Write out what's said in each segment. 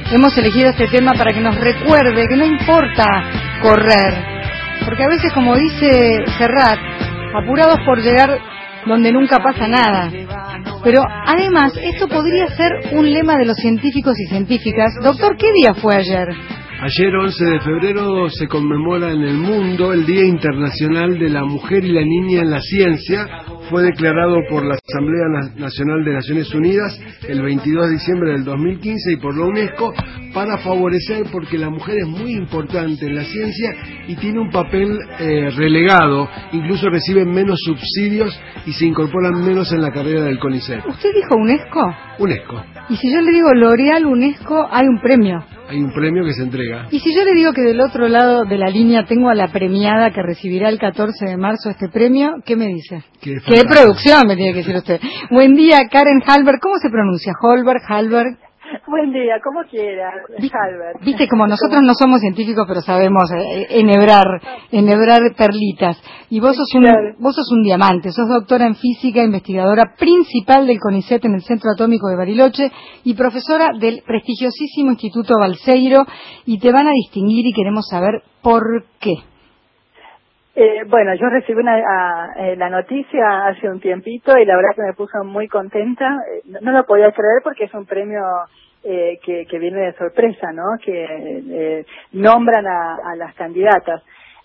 hemos elegido este tema para que nos recuerde que no importa correr, porque a veces, como dice Serrat, apurados por llegar donde nunca pasa nada. Pero además, esto podría ser un lema de los científicos y científicas. Doctor, ¿qué día fue ayer? Ayer, 11 de febrero, se conmemora en el mundo el Día Internacional de la Mujer y la Niña en la Ciencia. Fue declarado por la Asamblea Nacional de Naciones Unidas el 22 de diciembre del 2015 y por la UNESCO para favorecer, porque la mujer es muy importante en la ciencia y tiene un papel relegado, incluso reciben menos subsidios y se incorporan menos en la carrera del CONICET. ¿Usted dijo UNESCO? UNESCO. Y si yo le digo L'Oréal UNESCO, hay un premio. Hay un premio que se entrega. Y si yo le digo que del otro lado de la línea tengo a la premiada que recibirá el 14 de marzo este premio, ¿qué me dice? ¿Qué producción me tiene que decir usted? Buen día, Karen Hallberg. ¿Cómo se pronuncia? Holberg, Hallberg. Buen día, como quiera, Hallberg. Viste, como nosotros no somos científicos, pero sabemos enhebrar perlitas. Y vos sos un diamante, sos doctora en física, investigadora principal del CONICET en el Centro Atómico de Bariloche y profesora del prestigiosísimo Instituto Balseiro, y te van a distinguir y queremos saber por qué. Bueno, yo recibí la noticia hace un tiempito y la verdad que me puso muy contenta. No lo podía creer porque es un premio que viene de sorpresa, ¿no? Que nombran a las candidatas.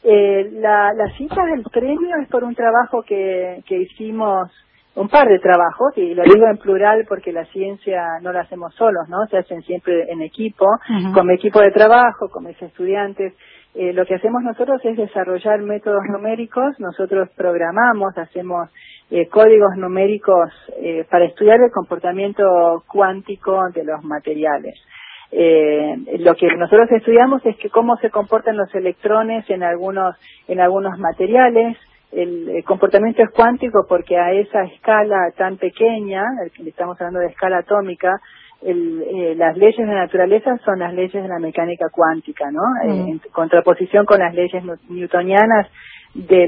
La cita del premio es por un trabajo que hicimos, un par de trabajos, y lo digo en plural porque la ciencia no la hacemos solos, ¿no? Se hacen siempre en equipo, con mi equipo de trabajo, con mis estudiantes. Lo que hacemos nosotros es desarrollar métodos numéricos. Nosotros programamos, hacemos códigos numéricos para estudiar el comportamiento cuántico de los materiales. Lo que nosotros estudiamos es que cómo se comportan los electrones en algunos materiales. El comportamiento es cuántico porque a esa escala tan pequeña, estamos hablando de escala atómica, las leyes de la naturaleza son las leyes de la mecánica cuántica, ¿no? En contraposición con las leyes newtonianas de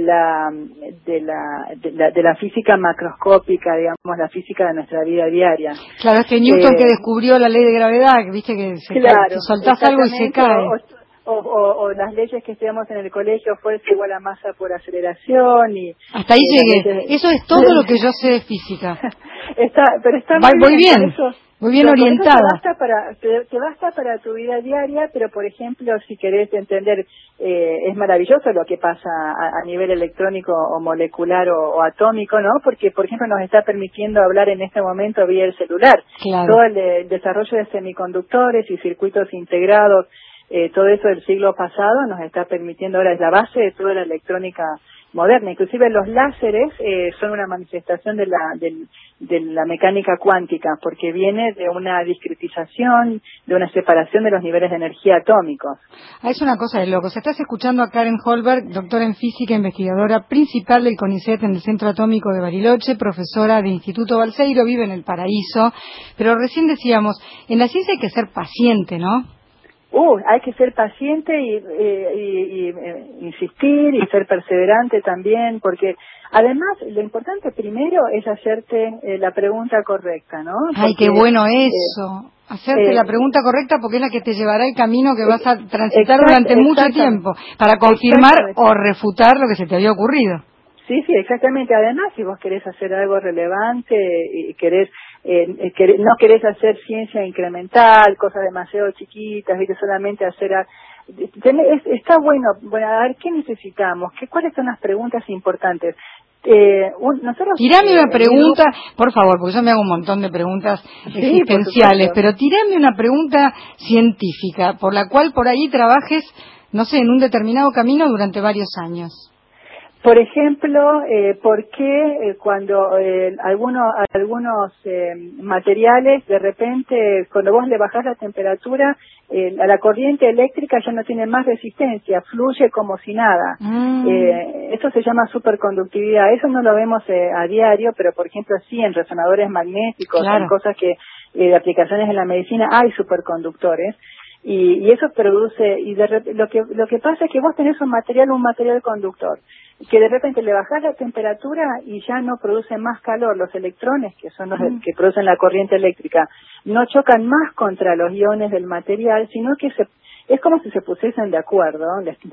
la física macroscópica, digamos, la física de nuestra vida diaria. Claro, es que Newton que descubrió la ley de gravedad, viste que que soltás algo y se cae. O las leyes que estudiamos en el colegio, fuerza igual a masa por aceleración y... Hasta ahí llegué. Eso es todo lo que yo sé de física. Pero está muy bien. Muy bien orientada. Te basta para tu vida diaria, pero por ejemplo, si querés entender, es maravilloso lo que pasa a nivel electrónico o molecular o atómico, ¿no? Porque, por ejemplo, nos está permitiendo hablar en este momento vía el celular. Claro. Todo el desarrollo de semiconductores y circuitos integrados, todo eso del siglo pasado nos está permitiendo, ahora es la base de toda la electrónica moderna. Inclusive los láseres son una manifestación de la mecánica cuántica, porque viene de una discretización, de una separación de los niveles de energía atómicos. Es una cosa de locos. Estás escuchando a Karen Hallberg, doctora en física, investigadora principal del CONICET en el Centro Atómico de Bariloche, profesora del Instituto Balseiro, vive en el paraíso. Pero recién decíamos, en la ciencia hay que ser paciente, ¿no? Hay que ser paciente y insistir y ser perseverante también, porque además lo importante primero es hacerte la pregunta correcta, ¿no? Porque, ¡ay, qué bueno eso! Hacerte la pregunta correcta, porque es la que te llevará el camino que vas a transitar durante mucho tiempo para confirmar o refutar lo que se te había ocurrido. Sí, exactamente. Además, si vos querés hacer algo relevante y no querés hacer ciencia incremental, cosas demasiado chiquitas, ¿viste? Solamente hacer... Está bueno, a ver, ¿qué necesitamos? ¿Cuáles son las preguntas importantes? Tirame una pregunta, por favor, porque yo me hago un montón de preguntas existenciales, pero tirame una pregunta científica, por la cual por ahí trabajes, no sé, en un determinado camino durante varios años. Por ejemplo, ¿por qué cuando algunos materiales, de repente, cuando vos le bajás la temperatura, a la corriente eléctrica ya no tiene más resistencia, fluye como si nada? Esto se llama superconductividad. Eso no lo vemos a diario, pero por ejemplo sí en resonadores magnéticos, en cosas de aplicaciones en la medicina hay superconductores. y eso produce, lo que pasa es que vos tenés un material conductor, que de repente le bajás la temperatura y ya no produce más calor. Los electrones, que son los que producen la corriente eléctrica, no chocan más contra los iones del material, sino que es como si se pusiesen de acuerdo,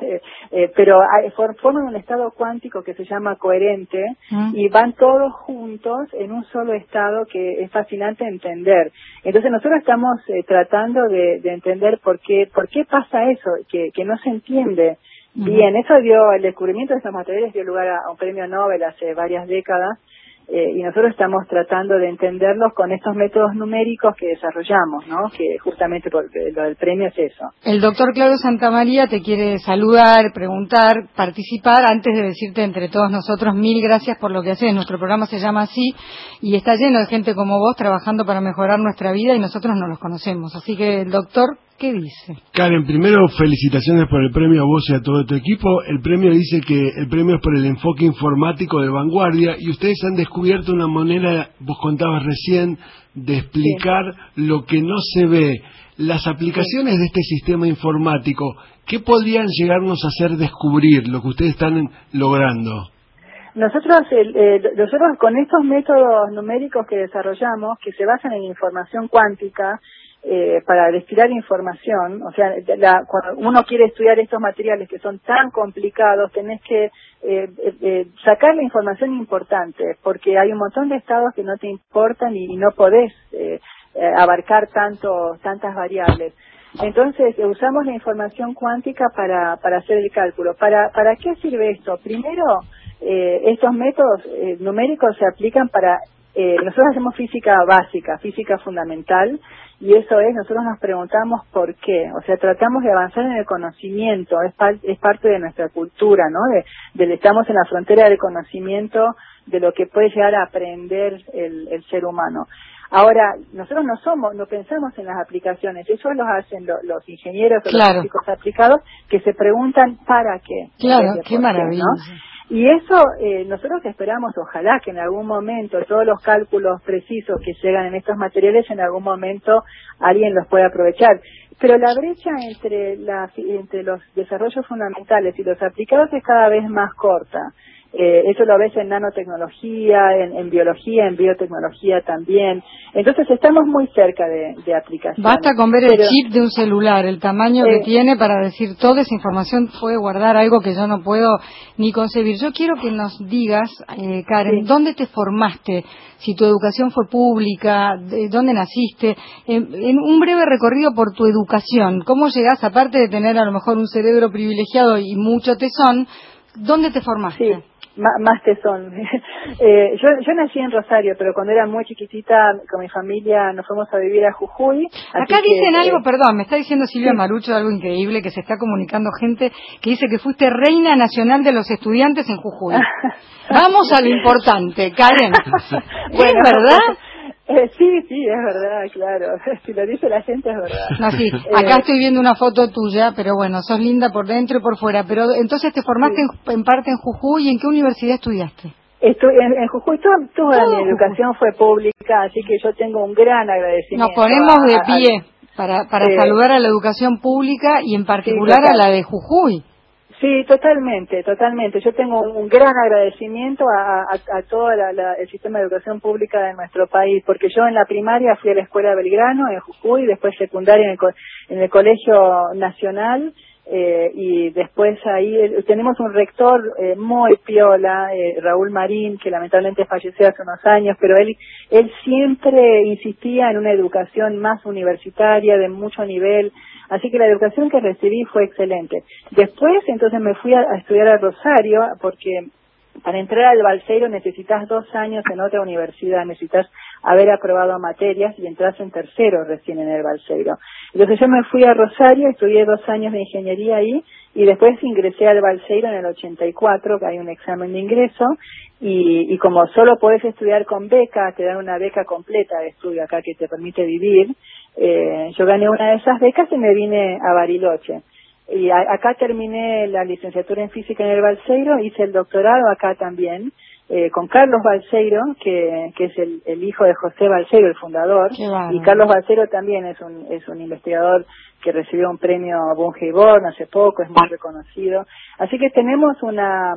pero forman un estado cuántico que se llama coherente, y van todos juntos en un solo estado que es fascinante entender. Entonces nosotros estamos tratando de entender por qué pasa eso, que no se entiende bien. Eso el descubrimiento de estos materiales dio lugar a un premio Nobel hace varias décadas, y nosotros estamos tratando de entenderlos con estos métodos numéricos que desarrollamos, ¿no? Que justamente porque lo del premio es eso. El doctor Claudio Santamaría te quiere saludar, preguntar, participar. Antes de decirte entre todos nosotros, 1000 gracias por lo que haces. Nuestro programa se llama así y está lleno de gente como vos trabajando para mejorar nuestra vida y nosotros no los conocemos. Así que el doctor, ¿qué dice? Karen, primero felicitaciones por el premio a vos y a todo tu equipo. El premio dice que el premio es por el enfoque informático de vanguardia y ustedes han descubierto una manera, vos contabas recién, de explicar lo que no se ve. Las aplicaciones de este sistema informático, ¿qué podrían llegarnos a hacer descubrir lo que ustedes están logrando? Nosotros con estos métodos numéricos que desarrollamos, que se basan en información cuántica, para destilar información, o sea, cuando uno quiere estudiar estos materiales que son tan complicados, tenés que sacar la información importante, porque hay un montón de estados que no te importan y no podés abarcar tantas variables. Entonces, usamos la información cuántica para hacer el cálculo. ¿Para qué sirve esto? Primero, estos métodos numéricos se aplican nosotros hacemos física básica, física fundamental, y eso nosotros nos preguntamos por qué, o sea, tratamos de avanzar en el conocimiento, es parte de nuestra cultura, ¿no? Estamos en la frontera del conocimiento, de lo que puede llegar a aprender el ser humano. Ahora, nosotros no pensamos en las aplicaciones, eso lo hacen los ingenieros o los físicos aplicados, que se preguntan ¿para qué? Claro, qué maravilla. ¿No? Y eso nosotros esperamos, ojalá que en algún momento todos los cálculos precisos que llegan en estos materiales, en algún momento alguien los pueda aprovechar. Pero la brecha entre los desarrollos fundamentales y los aplicados es cada vez más corta. Eso lo ves en nanotecnología, en biología, en biotecnología también. Entonces estamos muy cerca de aplicaciones. Basta con ver el chip de un celular, el tamaño que tiene para decir toda esa información puede guardar algo que yo no puedo ni concebir. Yo quiero que nos digas, Karen, ¿dónde te formaste? Si tu educación fue pública, ¿dónde naciste? En un breve recorrido por tu educación, ¿cómo llegás, aparte de tener a lo mejor un cerebro privilegiado y mucho tesón, ¿dónde te formaste? Sí. Más tesón. Yo nací en Rosario, pero cuando era muy chiquitita con mi familia nos fuimos a vivir a Jujuy. Acá dicen algo, perdón, me está diciendo Silvia Marucho algo increíble, que se está comunicando gente que dice que fuiste reina nacional de los estudiantes en Jujuy. Vamos a lo importante, Karen. ¿Es verdad? Sí, es verdad, claro. Si lo dice la gente es verdad. No, sí. Acá estoy viendo una foto tuya, pero bueno, sos linda por dentro y por fuera. Pero entonces te formaste en parte en Jujuy, ¿y en qué universidad estudiaste? En Jujuy toda mi educación fue pública, así que yo tengo un gran agradecimiento. Nos ponemos de pie para saludar a la educación pública y en particular a la de Jujuy. Sí, totalmente. Yo tengo un gran agradecimiento a todo el sistema de educación pública de nuestro país, porque yo en la primaria fui a la Escuela Belgrano en Jujuy, después secundaria en el Colegio Nacional, y después ahí tenemos un rector muy piola, Raúl Marín, que lamentablemente falleció hace unos años, pero él siempre insistía en una educación más universitaria, de mucho nivel. Así que la educación que recibí fue excelente. Después, entonces, me fui a estudiar a Rosario, porque para entrar al Balseiro necesitas 2 años en otra universidad, necesitas haber aprobado materias y entras en tercero recién en el Balseiro. Entonces yo me fui a Rosario, estudié 2 años de ingeniería ahí, y después ingresé al Balseiro en el 84, que hay un examen de ingreso, y como solo podés estudiar con beca, te dan una beca completa de estudio acá que te permite vivir, yo gané una de esas becas y me vine a Bariloche. Y acá terminé la licenciatura en física en el Balseiro, hice el doctorado acá también, con Carlos Balseiro, que es el hijo de José Balseiro, el fundador, y Carlos Balseiro también es un investigador que recibió un premio Bungey-Born hace poco, es muy reconocido. Así que tenemos un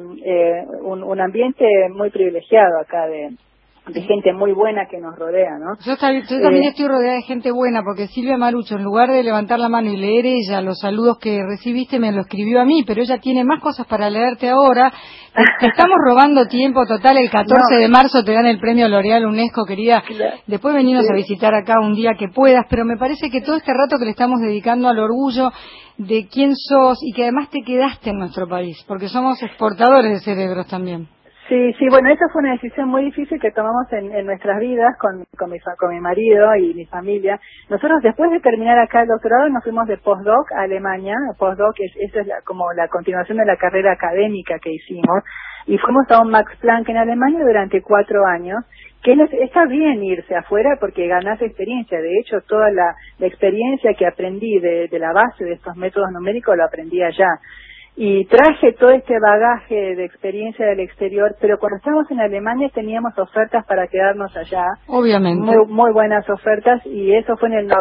ambiente muy privilegiado acá de gente muy buena que nos rodea, ¿no? Yo también estoy rodeada de gente buena, porque Silvia Marucho, en lugar de levantar la mano y leer ella los saludos que recibiste, me lo escribió a mí, pero ella tiene más cosas para leerte ahora. Te estamos robando tiempo total. El 14 de marzo te dan el premio L'Oréal UNESCO, querida. Después venirnos a visitar acá un día que puedas, pero me parece que todo este rato que le estamos dedicando al orgullo de quién sos y que además te quedaste en nuestro país, porque somos exportadores de cerebros también. Sí, bueno, esa fue una decisión muy difícil que tomamos en nuestras vidas con mi marido y mi familia. Nosotros, después de terminar acá el doctorado, nos fuimos de postdoc a Alemania. Postdoc esa es como la continuación de la carrera académica que hicimos, y fuimos a un Max Planck en Alemania durante 4 años, que está bien irse afuera porque ganás experiencia. De hecho, toda la experiencia que aprendí de la base de estos métodos numéricos lo aprendí allá. Y traje todo este bagaje de experiencia del exterior, pero cuando estábamos en Alemania teníamos ofertas para quedarnos allá. Obviamente. Muy buenas ofertas, y eso fue en el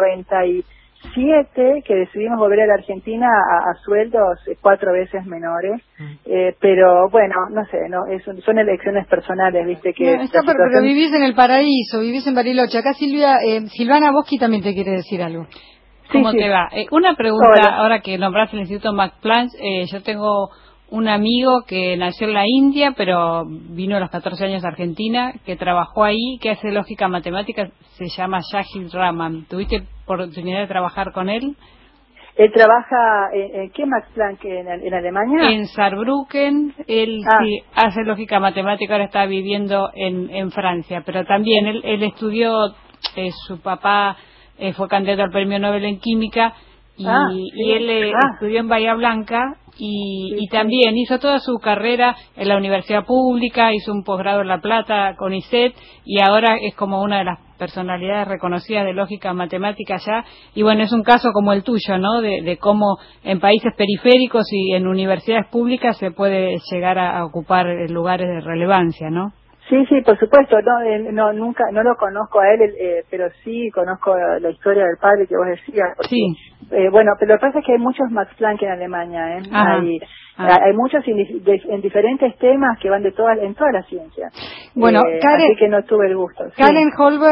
97 que decidimos volver a la Argentina a sueldos 4 veces menores. Pero bueno, no sé, son elecciones personales, viste que... pero vivís en el paraíso, vivís en Bariloche. Acá Silvana Boschi también te quiere decir algo. ¿Cómo te va? Una pregunta. Hola. Ahora que nombraste el Instituto Max Planck, yo tengo un amigo que nació en la India, pero vino a los 14 años a Argentina, que trabajó ahí, que hace lógica matemática, se llama Shahid Rahman. ¿Tuviste oportunidad de trabajar con él? Él trabaja en ¿qué Max Planck en Alemania? En Saarbrücken. Él sí hace lógica matemática, ahora está viviendo en Francia, pero también él estudió, su papá fue candidato al premio Nobel en química y él estudió en Bahía Blanca y también hizo toda su carrera en la universidad pública, hizo un posgrado en La Plata con ISET y ahora es como una de las personalidades reconocidas de lógica matemática allá. Y bueno, es un caso como el tuyo, ¿no? De cómo en países periféricos y en universidades públicas se puede llegar a ocupar lugares de relevancia, ¿no? Sí, por supuesto. Nunca lo conozco a él, pero sí conozco la historia del padre que vos decías. Porque, sí. Bueno, pero lo que pasa es que hay muchos Max Planck en Alemania, hay muchos en diferentes temas que van en toda la ciencia. Bueno, Karen, así que no tuve el gusto. Karen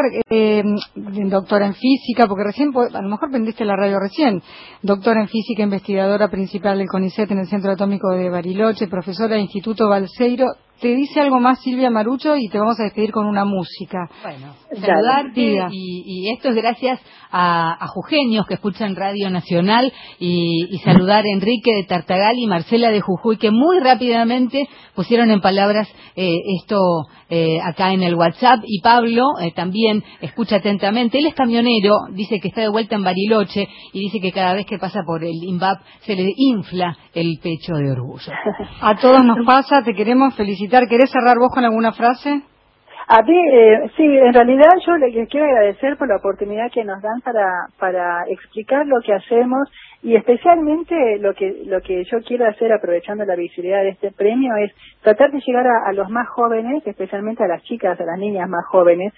Holberg, doctora en física, porque a lo mejor prendiste la radio recién, doctora en física, investigadora principal del CONICET en el Centro Atómico de Bariloche, profesora del Instituto Balseiro. Te dice algo más Silvia Marucho y te vamos a despedir con una música. Bueno, saludarte y esto es gracias a Jujeños que escuchan Radio Nacional y saludar a Enrique de Tartagal y Marcela de Jujuy que muy rápidamente pusieron en palabras esto acá en el WhatsApp, y Pablo también escucha atentamente. Él es camionero, dice que está de vuelta en Bariloche y dice que cada vez que pasa por el INVAP se le infla el pecho de orgullo. A todos nos pasa, te queremos felicitar. ¿Querés cerrar vos con alguna frase? A mí, sí, en realidad yo les quiero agradecer por la oportunidad que nos dan para explicar lo que hacemos, y especialmente lo que yo quiero hacer aprovechando la visibilidad de este premio es tratar de llegar a los más jóvenes, especialmente a las chicas, a las niñas más jóvenes,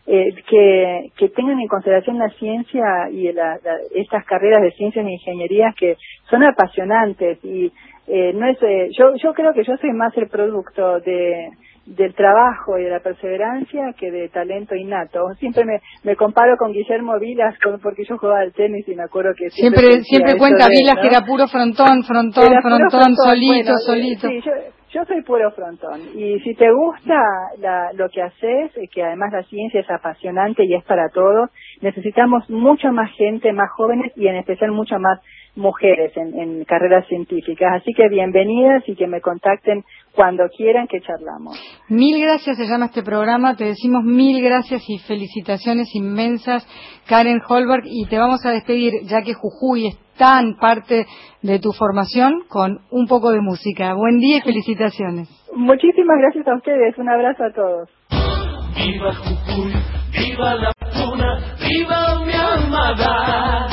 que tengan en consideración la ciencia y estas carreras de ciencias e ingenierías que son apasionantes, y no es yo creo que yo soy más el producto del trabajo y de la perseverancia que de talento innato. Siempre me comparo con Guillermo Vilas porque yo jugaba al tenis y me acuerdo que siempre cuenta Vilas, ¿no? Que era puro frontón, solito. Bueno, sí, yo soy puro frontón, y si te gusta lo que haces, que además la ciencia es apasionante y es para todos, necesitamos mucha más gente, más jóvenes, y en especial muchas más mujeres en carreras científicas. Así que bienvenidas, y que me contacten cuando quieran, que charlamos. Mil gracias, se llama este programa. Te decimos mil gracias y felicitaciones inmensas, Karen Holberg, y te vamos a despedir, ya que Jujuy es tan parte de tu formación, con un poco de música. Buen día y felicitaciones. Muchísimas gracias a ustedes. Un abrazo a todos. Viva Jujuy, viva la tuna, viva mi amada.